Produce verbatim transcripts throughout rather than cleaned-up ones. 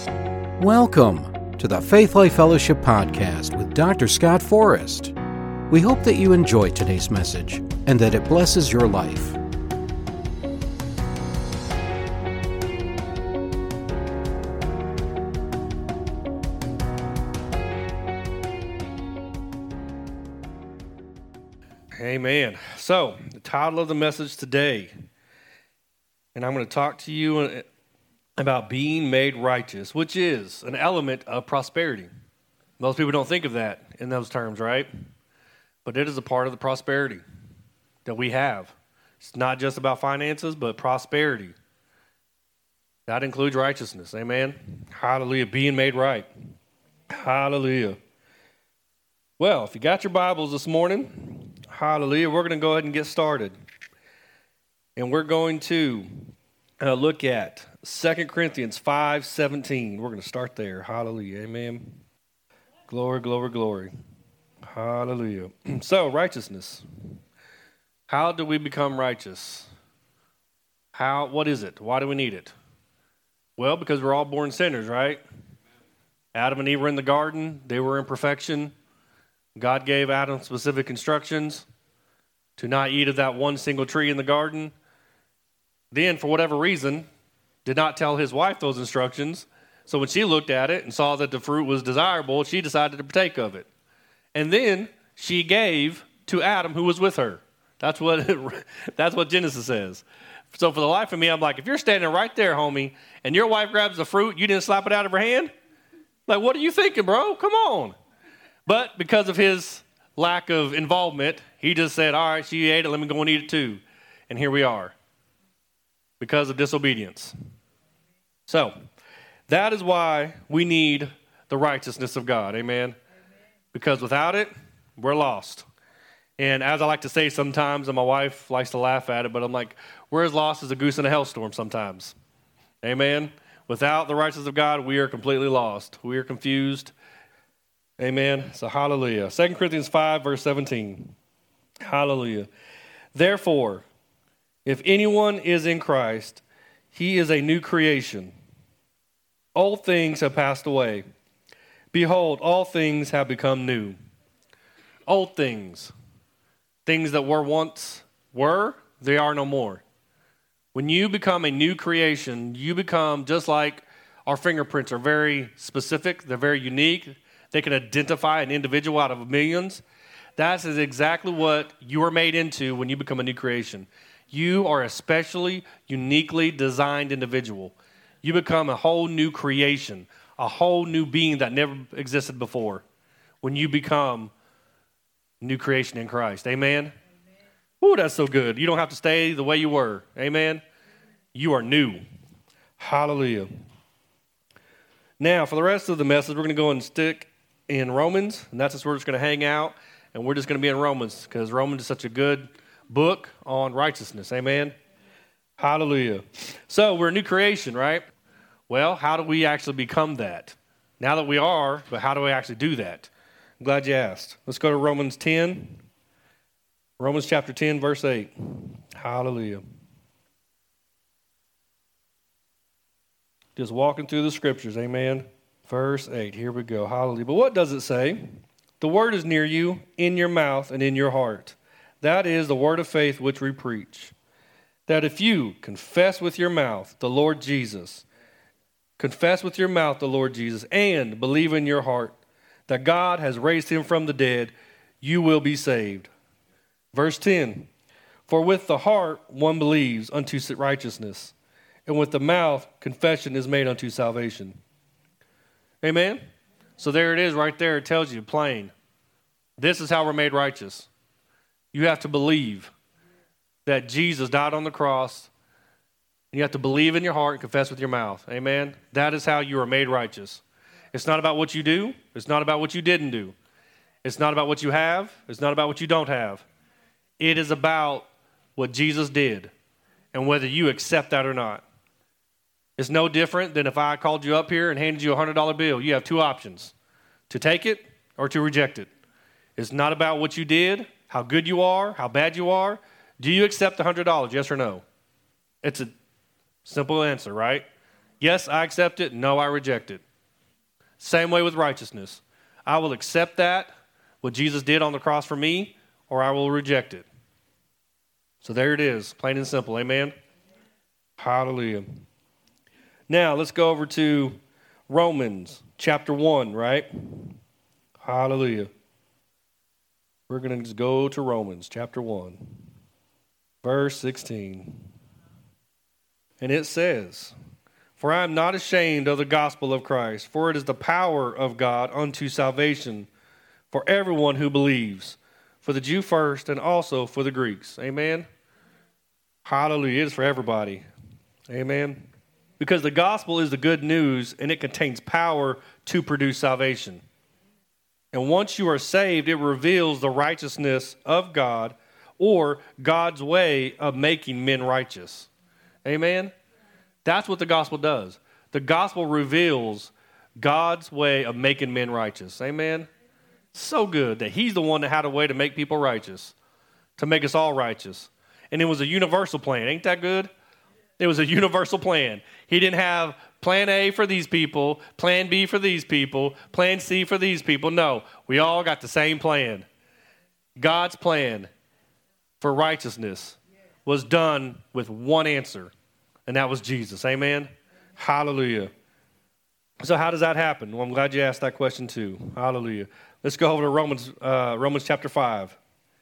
Welcome to the Faith Life Fellowship Podcast with Doctor Scott Forrest. We hope that you enjoy today's message and that it blesses your life. Amen. So, the title of the message today, and I'm going to talk to you about being made righteous, which is an element of prosperity. Most people don't think of that in those terms, right? But it is a part of the prosperity that we have. It's not just about finances, but prosperity. That includes righteousness. Amen. Hallelujah. Being made right. Hallelujah. Well, if you got your Bibles this morning, hallelujah, we're going to go ahead and get started. And we're going to uh, look at Second Corinthians five seventeen. We're going to start there. Hallelujah. Amen. Glory, glory, glory. Hallelujah. So, righteousness. How do we become righteous? How? What is it? Why do we need it? Well, because we're all born sinners, right? Adam and Eve were in the garden. They were in perfection. God gave Adam specific instructions to not eat of that one single tree in the garden. Then, for whatever reason, did not tell his wife those instructions. So when she looked at it and saw that the fruit was desirable, she decided to partake of it. And then she gave to Adam, who was with her. That's what that's what Genesis says. So for the life of me, I'm like, if you're standing right there, homie, and your wife grabs the fruit, you didn't slap it out of her hand? Like, what are you thinking, bro? Come on. But because of his lack of involvement, he just said, all right, she ate it, let me go and eat it too. And here we are, because of disobedience. So, that is why we need the righteousness of God, amen? Because without it, we're lost. And as I like to say sometimes, and my wife likes to laugh at it, but I'm like, we're as lost as a goose in a hailstorm sometimes, amen? Without the righteousness of God, we are completely lost. We are confused. Amen. So hallelujah. Second Corinthians five, verse seventeen. Hallelujah. Therefore, if anyone is in Christ, he is a new creation. Old things have passed away. Behold, all things have become new. Old things, things that were once were, they are no more. When you become a new creation, you become just like our fingerprints are very specific. They're very unique. They can identify an individual out of millions. That is exactly what you are made into when you become a new creation. You are a specially, uniquely designed individual. You become a whole new creation, a whole new being that never existed before when you become new creation in Christ. Amen? Amen. Ooh, that's so good. You don't have to stay the way you were. Amen? You are new. Hallelujah. Now, for the rest of the message, we're going to go and stick in Romans, and that's just where we're just going to hang out, and we're just going to be in Romans, because Romans is such a good book on righteousness, amen? Hallelujah. So, we're a new creation, right? Well, how do we actually become that? Now that we are, but how do we actually do that? I'm glad you asked. Let's go to Romans ten, Romans chapter ten, verse eight. Hallelujah. Just walking through the scriptures, amen? Verse eight, here we go, hallelujah. But what does it say? The word is near you, in your mouth and in your heart. That is the word of faith which we preach. That if you confess with your mouth the Lord Jesus, confess with your mouth the Lord Jesus, and believe in your heart that God has raised him from the dead, you will be saved. Verse ten, for with the heart one believes unto righteousness, and with the mouth confession is made unto salvation. Amen? So there it is right there. It tells you plain. This is how we're made righteous. You have to believe that Jesus died on the cross. And you have to believe in your heart and confess with your mouth. Amen? That is how you are made righteous. It's not about what you do. It's not about what you didn't do. It's not about what you have. It's not about what you don't have. It is about what Jesus did and whether you accept that or not. It's no different than if I called you up here and handed you a one hundred dollar bill. You have two options, to take it or to reject it. It's not about what you did, how good you are, how bad you are. Do you accept the one hundred dollars, yes or no? It's a simple answer, right? Yes, I accept it. No, I reject it. Same way with righteousness. I will accept that, what Jesus did on the cross for me, or I will reject it. So there it is, plain and simple. Amen? Hallelujah. Now, let's go over to Romans chapter one, right? Hallelujah. We're going to just go to Romans chapter one, verse sixteen. And it says, "For I am not ashamed of the gospel of Christ, for it is the power of God unto salvation for everyone who believes, for the Jew first and also for the Greeks." Amen? Hallelujah. It is for everybody. Amen? Because the gospel is the good news, and it contains power to produce salvation. And once you are saved, it reveals the righteousness of God, or God's way of making men righteous. Amen? That's what the gospel does. The gospel reveals God's way of making men righteous. Amen? So good that he's the one that had a way to make people righteous, to make us all righteous. And it was a universal plan. Ain't that good? It was a universal plan. He didn't have plan A for these people, plan B for these people, plan C for these people. No, we all got the same plan. God's plan for righteousness was done with one answer, and that was Jesus. Amen? Hallelujah. So how does that happen? Well, I'm glad you asked that question too. Hallelujah. Let's go over to Romans, uh, Romans chapter five.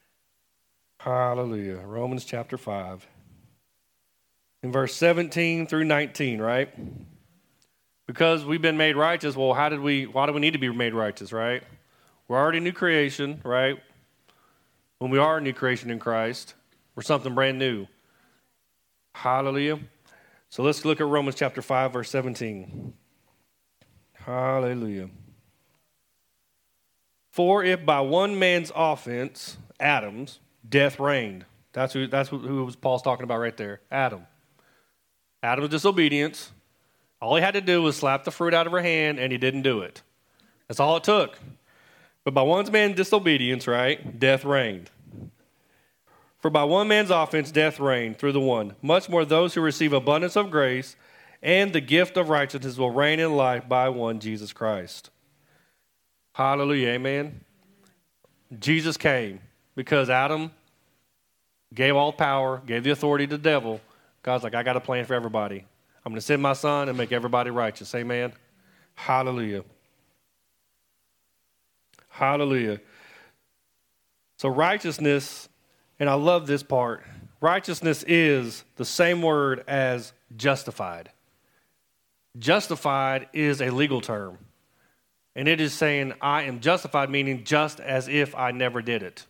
Hallelujah. Romans chapter five. In verse seventeen through nineteen, right? Because we've been made righteous, well, how did we, why do we need to be made righteous, right? We're already a new creation, right? When we are a new creation in Christ, we're something brand new. Hallelujah. So let's look at Romans chapter five, verse seventeen. Hallelujah. "For if by one man's offense, Adam's, death reigned." That's who, that's who, who Paul's talking about right there, Adam. Adam's disobedience. All he had to do was slap the fruit out of her hand, and he didn't do it. That's all it took. But by one man's disobedience, right, death reigned. "For by one man's offense, death reigned through the one. Much more those who receive abundance of grace and the gift of righteousness will reign in life by one, Jesus Christ." Hallelujah, amen? Jesus came because Adam gave all power, gave the authority to the devil. God's like, I got a plan for everybody. I'm going to send my son and make everybody righteous. Amen? Hallelujah. Hallelujah. So righteousness, and I love this part, righteousness is the same word as justified. Justified is a legal term. And it is saying I am justified, meaning just as if I never did it.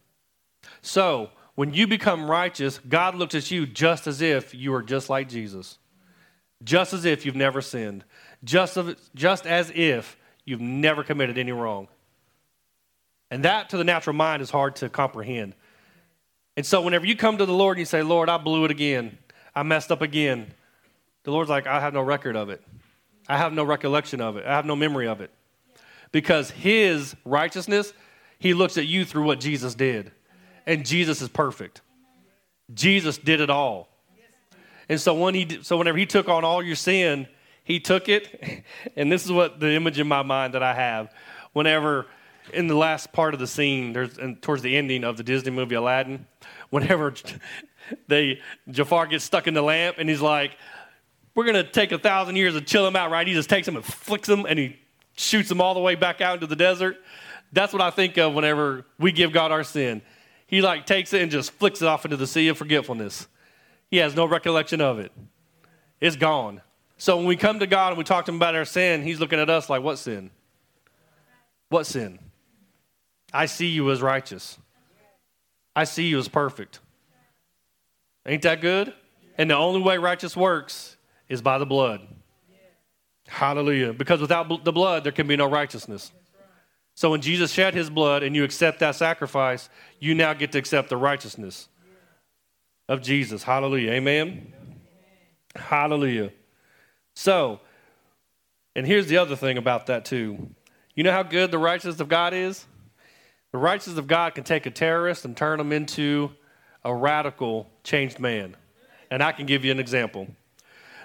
So, when you become righteous, God looks at you just as if you are just like Jesus. Just as if you've never sinned. Just, of, just as if you've never committed any wrong. And that to the natural mind is hard to comprehend. And so whenever you come to the Lord and you say, Lord, I blew it again. I messed up again. The Lord's like, I have no record of it. I have no recollection of it. I have no memory of it. Because his righteousness, he looks at you through what Jesus did. And Jesus is perfect. Jesus did it all. And so when he, so whenever he took on all your sin, he took it. And this is what the image in my mind that I have. Whenever in the last part of the scene, there's and towards the ending of the Disney movie Aladdin, whenever they Jafar gets stuck in the lamp and he's like, we're going to take a thousand years to chill him out, right? He just takes him and flicks him and he shoots him all the way back out into the desert. That's what I think of whenever we give God our sin. He like takes it and just flicks it off into the sea of forgetfulness. He has no recollection of it. It's gone. So when we come to God and we talk to him about our sin, he's looking at us like, what sin? What sin? I see you as righteous. I see you as perfect. Ain't that good? And the only way righteous works is by the blood. Hallelujah. Because without the blood, there can be no righteousness. So when Jesus shed his blood and you accept that sacrifice, you now get to accept the righteousness of Jesus. Hallelujah. Amen? Hallelujah. So, and here's the other thing about that too. You know how good the righteousness of God is? The righteousness of God can take a terrorist and turn him into a radical, changed man. And I can give you an example.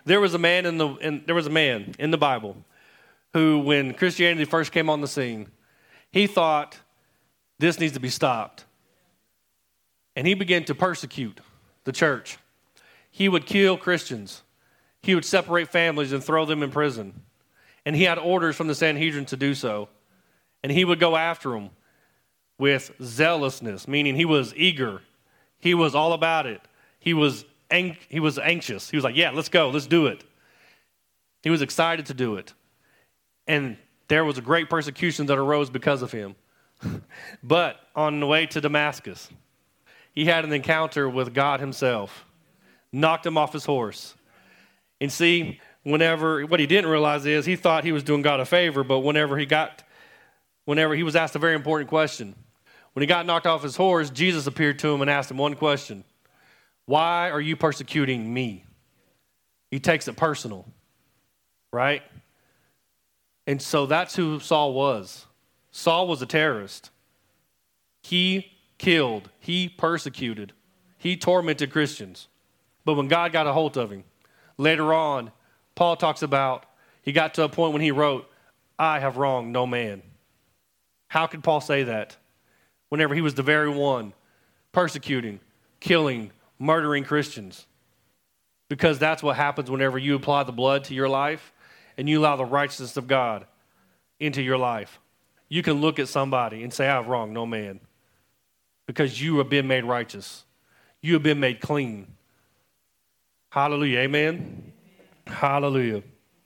There was a man in the in, there was a man in the Bible who, when Christianity first came on the scene, he thought this needs to be stopped. And he began to persecute the church. He would kill Christians. He would separate families and throw them in prison. And he had orders from the Sanhedrin to do so. And he would go after them with zealousness, meaning he was eager. He was all about it. He was ang- he was anxious. He was like, yeah, let's go. Let's do it. He was excited to do it. And there was a great persecution that arose because of him. But on the way to Damascus, he had an encounter with God himself, knocked him off his horse. And see, whenever, what he didn't realize is he thought he was doing God a favor, but whenever he got, whenever he was asked a very important question, when he got knocked off his horse, Jesus appeared to him and asked him one question: why are you persecuting me? He takes it personal, right? And so that's who Saul was. Saul was a terrorist. He killed, he persecuted, he tormented Christians. But when God got a hold of him, later on, Paul talks about he got to a point when he wrote, I have wronged no man. How could Paul say that? Whenever he was the very one persecuting, killing, murdering Christians. Because that's what happens whenever you apply the blood to your life and you allow the righteousness of God into your life. You can look at somebody and say, I have wronged no man. Because you have been made righteous. You have been made clean. Hallelujah. Amen? Hallelujah.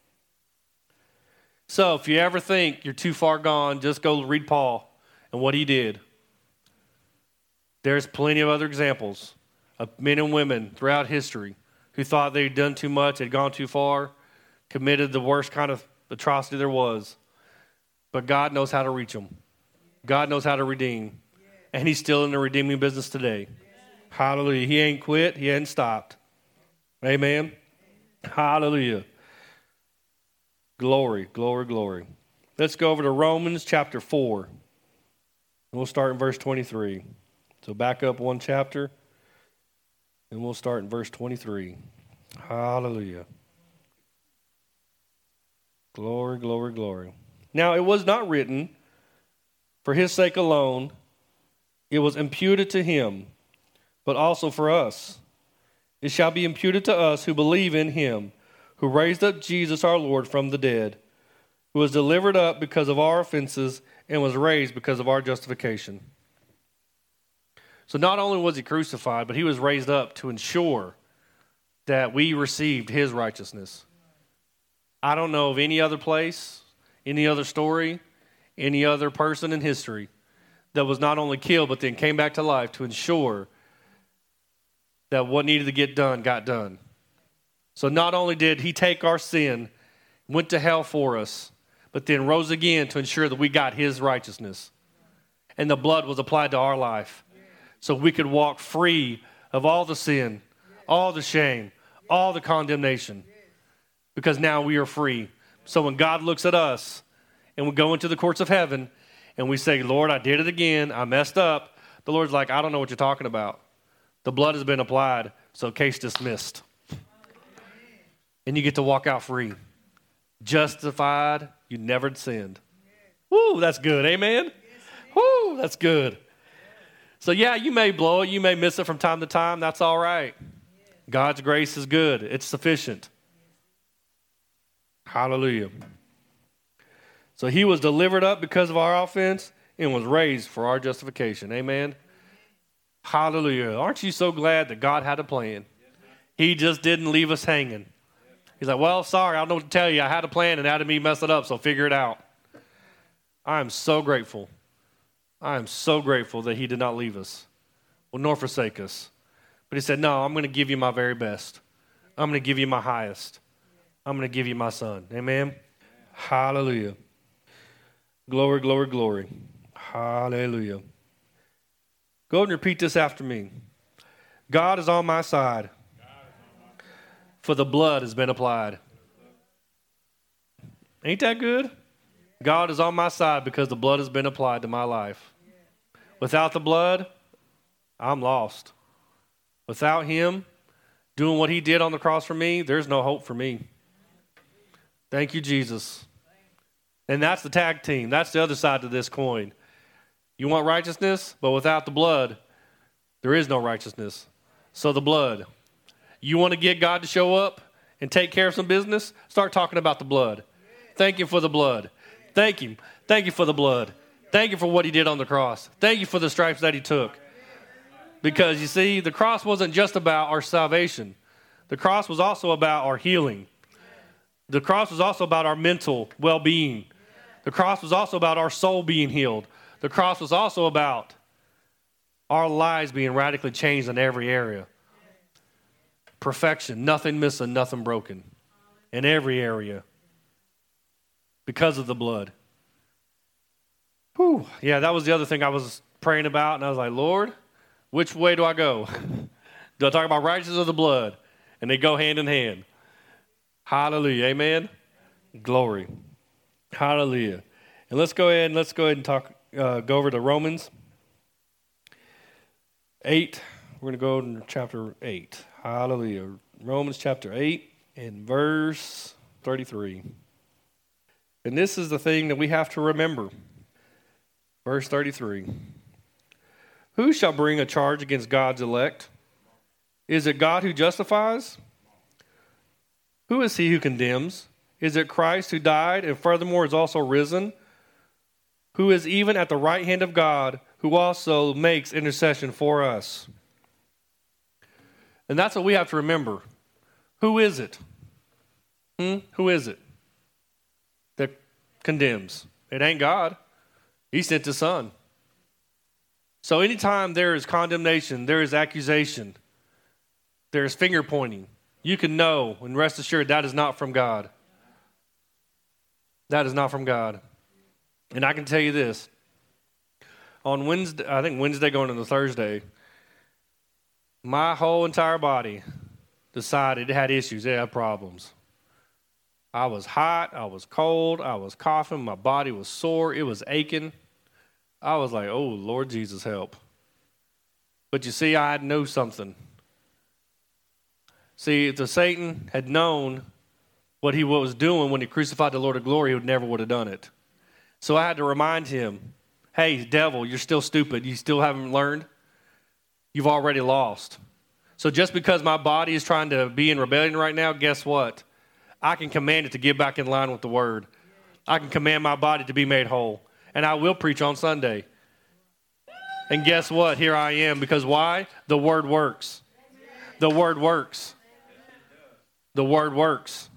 So if you ever think you're too far gone, just go read Paul and what he did. There's plenty of other examples of men and women throughout history who thought they'd done too much, had gone too far, committed the worst kind of atrocity there was. But God knows how to reach them. God knows how to redeem. And he's still in the redeeming business today. Hallelujah. He ain't quit. He ain't stopped. Amen. Hallelujah. Glory, glory, glory. Let's go over to Romans chapter four. And we'll start in verse twenty-three. So back up one chapter. And we'll start in verse twenty-three. Hallelujah. Glory, glory, glory. Now it was not written for his sake alone. It was imputed to him, but also for us. It shall be imputed to us who believe in him, who raised up Jesus our Lord from the dead, who was delivered up because of our offenses and was raised because of our justification. So not only was he crucified, but he was raised up to ensure that we received his righteousness. I don't know of any other place, any other story, any other person in history that was not only killed, but then came back to life to ensure that what needed to get done got done. So not only did he take our sin, went to hell for us, but then rose again to ensure that we got his righteousness. And the blood was applied to our life. So we could walk free of all the sin, all the shame, all the condemnation. Because now we are free. So when God looks at us and we go into the courts of heaven and we say, Lord, I did it again. I messed up. The Lord's like, I don't know what you're talking about. The blood has been applied, so case dismissed. And you get to walk out free. Justified, you never sinned. Woo, that's good. Amen? Woo, that's good. So yeah, you may blow it. You may miss it from time to time. That's all right. God's grace is good. It's sufficient. Hallelujah. So he was delivered up because of our offense and was raised for our justification. Amen. Hallelujah. Aren't you so glad that God had a plan? He just didn't leave us hanging. He's like, well, sorry, I don't know what to tell you. I had a plan and how did me mess it up, so figure it out. I am so grateful. I am so grateful that he did not leave us, well, nor forsake us. But he said, no, I'm going to give you my very best. I'm going to give you my highest. I'm going to give you my son. Amen? Hallelujah. Glory, glory, glory. Hallelujah. Go and repeat this after me. God is on my side, for the blood has been applied. Ain't that good? God is on my side because the blood has been applied to my life. Without the blood, I'm lost. Without him, doing what he did on the cross for me, there's no hope for me. Thank you, Jesus. And that's the tag team. That's the other side to this coin. You want righteousness, but without the blood, there is no righteousness. So the blood. You want to get God to show up and take care of some business? Start talking about the blood. Thank you for the blood. Thank you. Thank you for the blood. Thank you for what he did on the cross. Thank you for the stripes that he took. Because you see, the cross wasn't just about our salvation. The cross was also about our healing. The cross was also about our mental well-being. The cross was also about our soul being healed. The cross was also about our lives being radically changed in every area. Perfection, nothing missing, nothing broken in every area because of the blood. Whew. Yeah, that was the other thing I was praying about, and I was like, Lord, which way do I go? Do I talk about righteousness or the blood? And they go hand in hand. Hallelujah. Amen. Glory. Hallelujah. And let's go ahead and let's go ahead and talk. Uh, go over to Romans eight. We're going to go to chapter eight. Hallelujah. Romans chapter eight and verse thirty-three. And this is the thing that we have to remember. Verse thirty-three. Who shall bring a charge against God's elect? Is it God who justifies? Who is he who condemns? Is it Christ who died and furthermore is also risen? Who is even at the right hand of God, who also makes intercession for us? And that's what we have to remember. Who is it? Hmm? Who is it that condemns? It ain't God. He sent his son. So anytime there is condemnation, there is accusation, there is finger pointing, you can know and rest assured that is not from God. That is not from God. And I can tell you this. On Wednesday, I think Wednesday going into Thursday, my whole entire body decided it had issues, it had problems. I was hot, I was cold, I was coughing, my body was sore, it was aching. I was like, oh, Lord Jesus, help. But you see, I had known something. See, if the Satan had known what he was doing when he crucified the Lord of glory, he would never would have done it. So I had to remind him, hey, devil, you're still stupid. You still haven't learned. You've already lost. So just because my body is trying to be in rebellion right now, guess what? I can command it to get back in line with the word. I can command my body to be made whole. And I will preach on Sunday. And guess what? Here I am. Because why? The word works. The word works. The word works.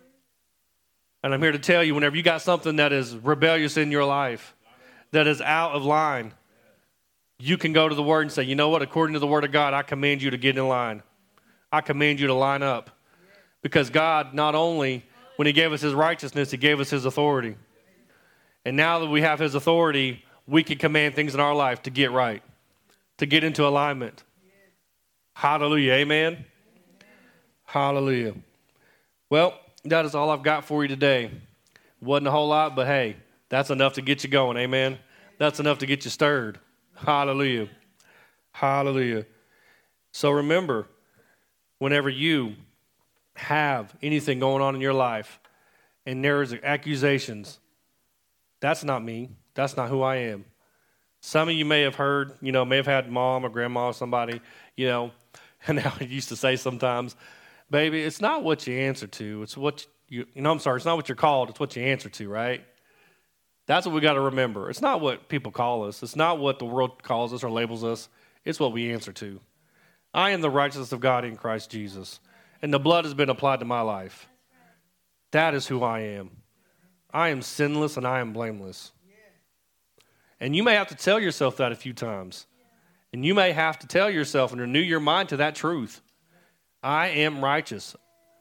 And I'm here to tell you, whenever you got something that is rebellious in your life, that is out of line, you can go to the word and say, you know what? According to the word of God, I command you to get in line. I command you to line up. Because God, not only, when he gave us his righteousness, he gave us his authority. And now that we have his authority, we can command things in our life to get right, to get into alignment. Hallelujah. Amen. Hallelujah. Well, that is all I've got for you today. Wasn't a whole lot, but hey, that's enough to get you going. Amen. That's enough to get you stirred. Hallelujah. Hallelujah. So remember, whenever you have anything going on in your life and there is accusations, that's not me. That's not who I am. Some of you may have heard, you know, may have had mom or grandma or somebody, you know, and I used to say sometimes, baby, it's not what you answer to. It's what you, you know, I'm sorry, it's not what you're called. It's what you answer to, right? That's what we got to remember. It's not what people call us. It's not what the world calls us or labels us. It's what we answer to. I am the righteousness of God in Christ Jesus, and the blood has been applied to my life. That is who I am. I am sinless and I am blameless. And you may have to tell yourself that a few times. And you may have to tell yourself and renew your mind to that truth. I am righteous.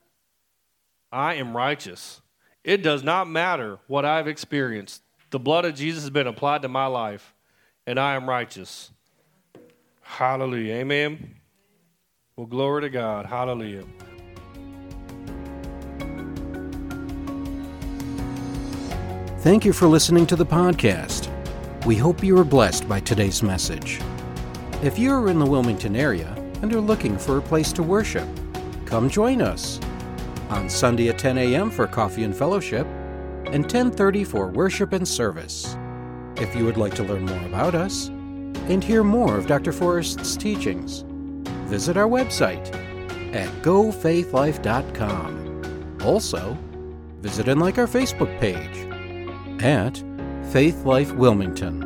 I am righteous. It does not matter what I've experienced. The blood of Jesus has been applied to my life, and I am righteous. Hallelujah. Amen. Well, glory to God. Hallelujah. Thank you for listening to the podcast. We hope you were blessed by today's message. If you are in the Wilmington area and are looking for a place to worship, come join us on Sunday at ten a.m. for coffee and fellowship and ten thirty for worship and service. If you would like to learn more about us and hear more of Doctor Forrest's teachings, visit our website at go faith life dot com. Also, visit and like our Facebook page at Faith Life Wilmington.